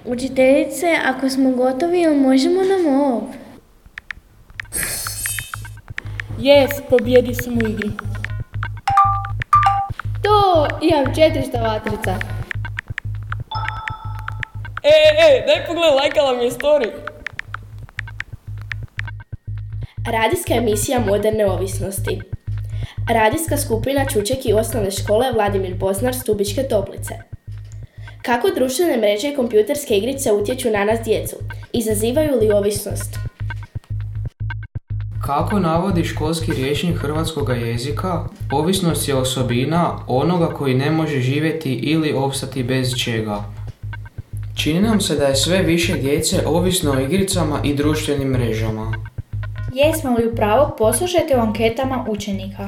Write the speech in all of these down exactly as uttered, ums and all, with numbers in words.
Učiteljice, ako smo gotovi, možemo nam ovo. Jes, pobjedi sam u igri. To, imam četiristo vatrica. E, e, e, daj pogledaj, lajkala mi je story. Radijska emisija Moderne ovisnosti. Radijska skupina Čuček i osnovne škole Vladimir Boznar Stubičke Toplice. Kako društvene mreže i kompjuterske igrice utječu na nas djecu? Izazivaju li ovisnost? Kako navodi školski rječnik hrvatskoga jezika, ovisnost je osobina onoga koji ne može živjeti ili opstati bez čega. Čini nam se da je sve više djece ovisno o igricama i društvenim mrežama. Jesmo li u pravu? Poslušajte u anketama učenika.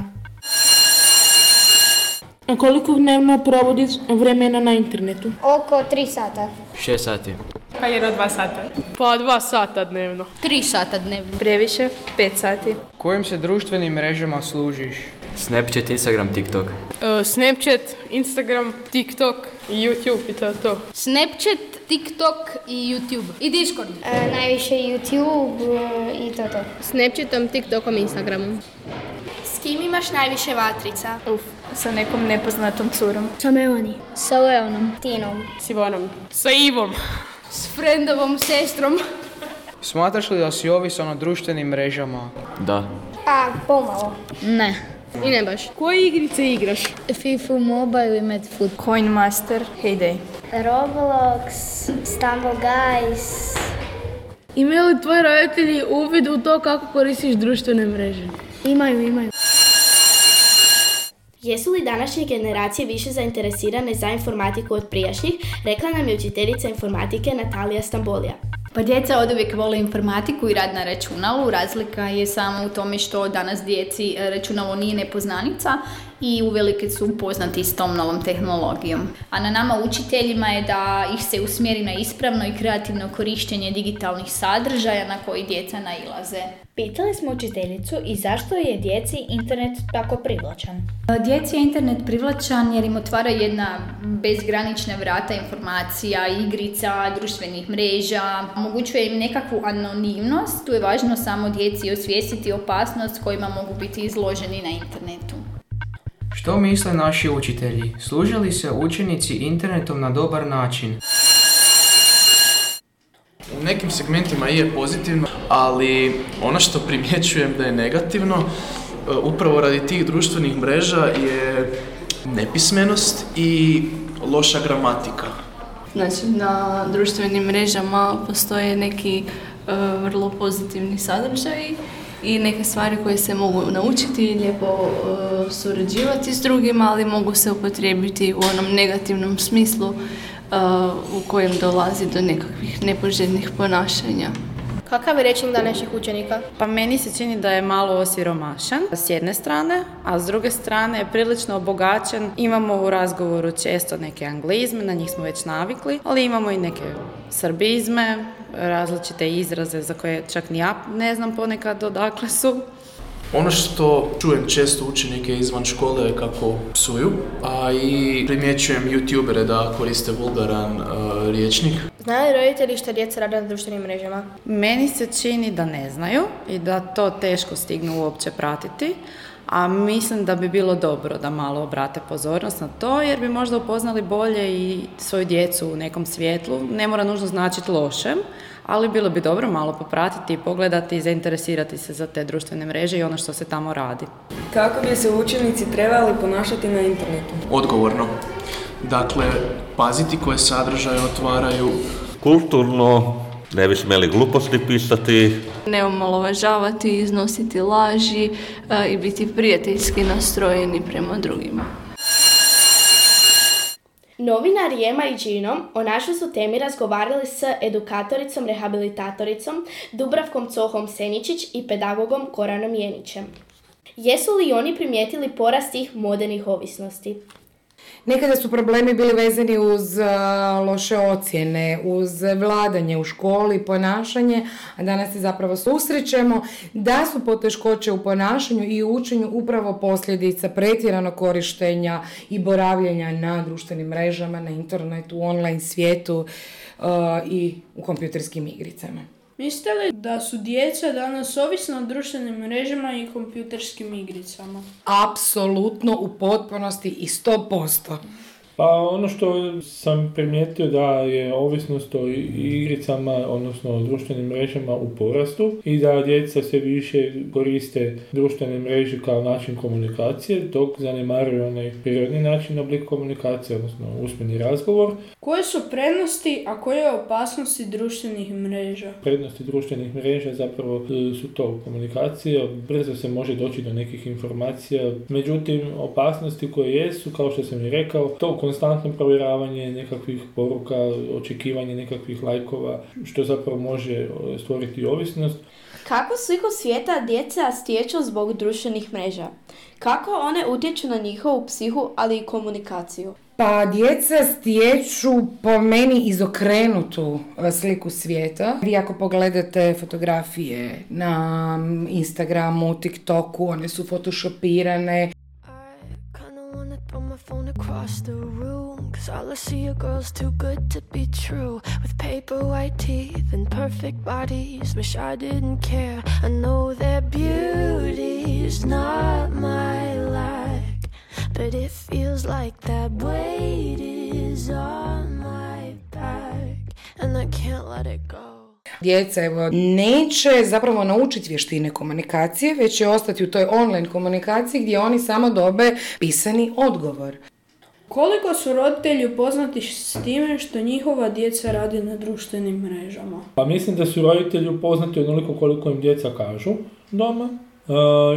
A koliko dnevno provodiš vremena na internetu? Oko tri sata. šest sati. Pa jedno dva sata. Pa dva sata dnevno. tri sata dnevno. Previše, pet sati. Kojim se društvenim mrežama služiš? Snapchat, Instagram, TikTok. Uh, Snapchat, Instagram, TikTok i YouTube i to to. Snapchat, TikTok i YouTube. I Discord. E, najviše YouTube e, i to to. Snapchatom, TikTokom i Instagramom. S kim imaš najviše vatrica? Uf, sa nekom nepoznatom curom. Sa Melani. Sa Leonom. Tinom. S Ivanom. Sa Ivom. S friendovom sestrom. Smatraš li da si ovisan o društvenim mrežama? Da. Pa, pomalo. Ne. I ne baš. Koje igrice igraš? FIFA Mobile i Medfoot. Coin Master, Heyday. Roblox, Stumble Guys. Imaju li tvoji roditelji uvid u to kako koristiš društvene mreže? Imaju, imaju. Jesu li današnje generacije više zainteresirane za informatiku od prijašnjih, rekla nam je učiteljica informatike Natalija Stambolija. Pa djeca oduvijek vole informatiku i rad na računalu. Razlika je samo u tome što danas djeci računalo nije nepoznanica i uvelike su upoznati s tom novom tehnologijom. A na nama učiteljima je da ih se usmjeri na ispravno i kreativno korištenje digitalnih sadržaja na koji djeca nailaze. Pitali smo učiteljicu i zašto je djeci internet tako privlačan. Djeci je internet privlačan jer im otvara jedna bezgranična vrata informacija, igrica, društvenih mreža, omogućuje im nekakvu anonimnost. Tu je važno samo djeci osvijestiti opasnost kojima mogu biti izloženi na internetu. Što misle naši učitelji? Služe li se učenici internetom na dobar način? U nekim segmentima je pozitivno, ali ono što primjećujem da je negativno, upravo radi tih društvenih mreža je nepismenost i loša gramatika. Znači, na društvenim mrežama postoje neki uh, vrlo pozitivni sadržaji i neke stvari koje se mogu naučiti i lijepo uh, surađivati s drugima, ali mogu se upotrijebiti u onom negativnom smislu Uh, u kojem dolazi do nekakvih nepoželjnih ponašanja. Kakav je rečnik današnjih učenika? Pa meni se čini da je malo osiromašen s jedne strane, a s druge strane je prilično obogaćen. Imamo u razgovoru često neke anglizme, na njih smo već navikli, ali imamo i neke srbizme, različite izraze za koje čak ni ja ne znam ponekad odakle su. Ono što čujem često učenike izvan škole je kako psuju, a i primjećujem youtubere da koriste vulgaran uh, rječnik. Znaju li roditelji što djeca rade na društvenim mrežama? Meni se čini da ne znaju i da to teško stignu uopće pratiti, a mislim da bi bilo dobro da malo obrate pozornost na to, jer bi možda upoznali bolje i svoju djecu u nekom svjetlu. Ne mora nužno značiti lošem, ali bilo bi dobro malo popratiti i pogledati i zainteresirati se za te društvene mreže i ono što se tamo radi. Kako bi se učenici trebali ponašati na internetu? Odgovorno. Dakle, paziti koje sadržaje otvaraju. Kulturno, ne bi smjeli gluposti pisati. Ne omalovažavati, iznositi laži a, i biti prijateljski nastrojeni prema drugima. Novinari Ema i Gino o našoj su temi razgovarali s edukatoricom, rehabilitatoricom Dubravkom Cohom Seničić i pedagogom Koranom Jenićem. Jesu li oni primijetili porast tih modernih ovisnosti? Nekada su problemi bili vezani uz uh, loše ocjene, uz vladanje u školi, ponašanje, a danas se zapravo susrećemo da su poteškoće u ponašanju i u učenju upravo posljedica pretjeranog korištenja i boravljenja na društvenim mrežama, na internetu, u online svijetu uh, i u kompjuterskim igricama. Mislite li da su djeca danas ovisna o društvenim mrežama i kompjuterskim igricama? Apsolutno, u potpunosti i sto posto. Pa ono što sam primijetio da je ovisnost o igricama, odnosno o društvenim mrežama u porastu i da djeca sve više koriste društvene mreže kao način komunikacije, dok zanemaruju onaj prirodni način oblik komunikacije, odnosno usmeni razgovor. Koje su prednosti, a koje opasnosti društvenih mreža? Prednosti društvenih mreža zapravo su to komunikacija, brzo se može doći do nekih informacija, međutim opasnosti koje jesu, kao što sam i rekao, to konstantno provjeravanje nekakvih poruka, očekivanje nekakvih lajkova, što zapravo može stvoriti ovisnost. Kakvu sliku svijeta djeca stječu zbog društvenih mreža? Kako one utječu na njihovu psihu, ali i komunikaciju? Pa djeca stječu po meni izokrenutu sliku svijeta. Vi ako pogledate fotografije na Instagramu, TikToku, one su photoshopirane. Phone across the room, cause all I see are girls too good to be true, with paper white teeth and perfect bodies. Wish I didn't care. I know their beauty's not my like, but it feels like that weight is on my back, and I can't let it go. Djeca evo, neće zapravo naučiti vještine komunikacije, već će ostati u toj online komunikaciji gdje oni samo dobe pisani odgovor. Koliko su roditelji upoznati s time što njihova djeca radi na društvenim mrežama? Pa mislim da su roditelji upoznati onoliko koliko im djeca kažu doma. Uh,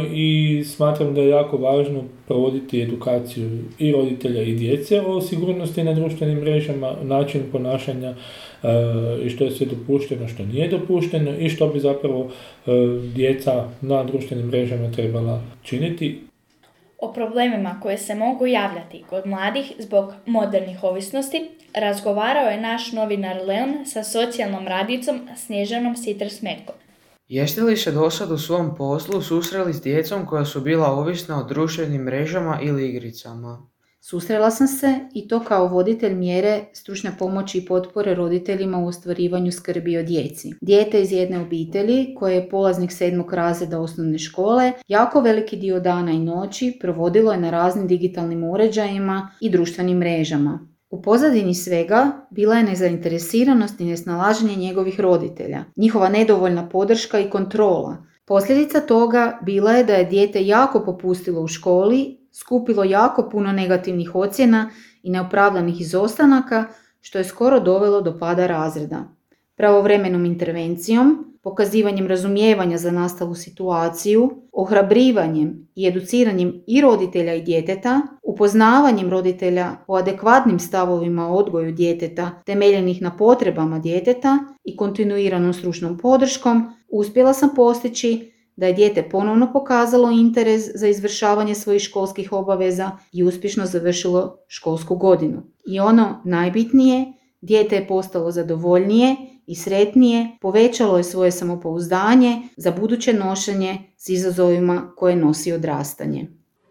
i smatram da je jako važno provoditi edukaciju i roditelja i djece o sigurnosti na društvenim mrežama, način ponašanja uh, i što je sve dopušteno, što nije dopušteno i što bi zapravo uh, djeca na društvenim mrežama trebala činiti. O problemima koje se mogu javljati kod mladih zbog modernih ovisnosti razgovarao je naš novinar Leon sa socijalnom radnicom Snježanom Sitter-Smetkom. Jeste li se dosad u svom poslu susreli s djecom koja su bila ovisna o društvenim mrežama ili igricama? Susrela sam se i to kao voditelj mjere stručne pomoći i potpore roditeljima u ostvarivanju skrbi o djeci. Dijete iz jedne obitelji, koje je polaznik sedmog razreda osnovne škole, jako veliki dio dana i noći provodilo je na raznim digitalnim uređajima i društvenim mrežama. U pozadini svega bila je nezainteresiranost i nesnalaženje njegovih roditelja, njihova nedovoljna podrška i kontrola. Posljedica toga bila je da je dijete jako popustilo u školi, skupilo jako puno negativnih ocjena i neopravdanih izostanaka, što je skoro dovelo do pada razreda. Pravovremenom intervencijom, pokazivanjem razumijevanja za nastalu situaciju, ohrabrivanjem i educiranjem i roditelja i djeteta, upoznavanjem roditelja o adekvatnim stavovima o odgoju djeteta temeljenih na potrebama djeteta i kontinuiranom stručnom podrškom, uspjela sam postići da je dijete ponovno pokazalo interes za izvršavanje svojih školskih obaveza i uspješno završilo školsku godinu. I ono najbitnije, dijete je postalo zadovoljnije i sretnije, povećalo je svoje samopouzdanje za buduće nošenje s izazovima koje nosi odrastanje.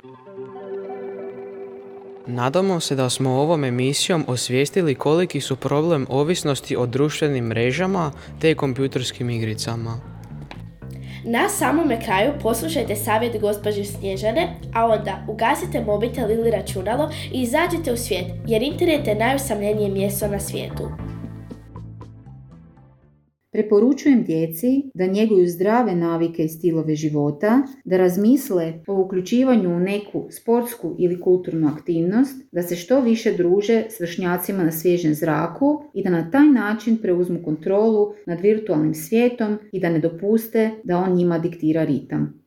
Nadamo se da smo ovom emisijom osvijestili koliki su problem ovisnosti o društvenim mrežama te kompjuterskim igricama. Na samome kraju poslušajte savjet gospođe Snježane, a onda ugasite mobitel ili računalo i izađite u svijet, jer internet je najusamljenije mjesto na svijetu. Preporučujem djeci da njeguju zdrave navike i stilove života, da razmisle o uključivanju u neku sportsku ili kulturnu aktivnost, da se što više druže s vršnjacima na svježem zraku i da na taj način preuzmu kontrolu nad virtualnim svijetom i da ne dopuste da on njima diktira ritam.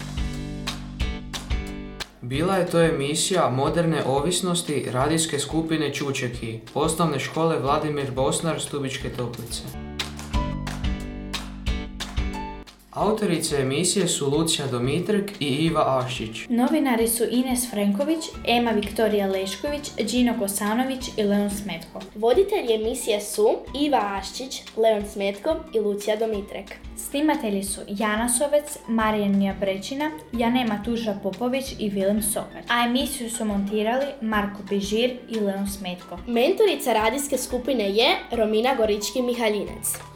Bila je to emisija Moderne ovisnosti radijske skupine Čučeki, osnovne škole Vladimir Bosnar, Stubičke Toplice. Autorice emisije su Lucija Domitrek i Iva Aščić. Novinari su Ines Frenković, Ema Viktorija Lešković, Đino Kosanović i Leon Smetko. Voditelji emisije su Iva Aščić, Leon Smetko i Lucija Domitrek. Snimatelji su Jana Sovec, Marijan Brečina, Janema Tuža Popović i Vilem Sokar. A emisiju su montirali Marko Pižir i Leon Smetko. Mentorica radijske skupine je Romina Gorički Mihaljinec.